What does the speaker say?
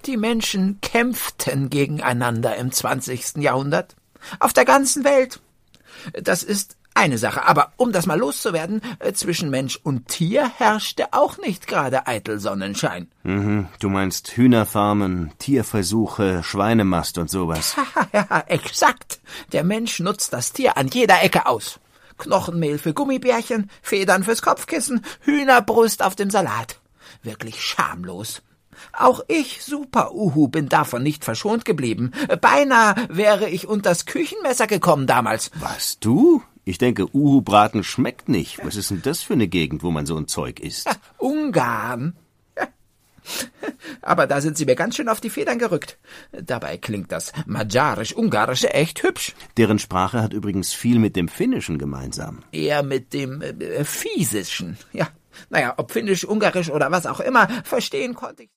Die Menschen kämpften gegeneinander im 20. Jahrhundert. Auf der ganzen Welt. Das ist eine Sache, aber um das mal loszuwerden, zwischen Mensch und Tier herrschte auch nicht gerade eitel Sonnenschein. Du meinst Hühnerfarmen, Tierversuche, Schweinemast und sowas. Ja, exakt. Der Mensch nutzt das Tier an jeder Ecke aus. Knochenmehl für Gummibärchen, Federn fürs Kopfkissen, Hühnerbrust auf dem Salat. Wirklich schamlos. Auch ich, Super-Uhu, bin davon nicht verschont geblieben. Beinahe wäre ich unters Küchenmesser gekommen damals. Was, du? Ich denke, Uhu-Braten schmeckt nicht. Was ist denn das für eine Gegend, wo man so ein Zeug isst? Ungarn. Aber da sind sie mir ganz schön auf die Federn gerückt. Dabei klingt das Magyarisch-Ungarische echt hübsch. Deren Sprache hat übrigens viel mit dem Finnischen gemeinsam. Eher mit dem Fiesischen. Ja, naja, ob Finnisch, Ungarisch oder was auch immer, verstehen konnte ich.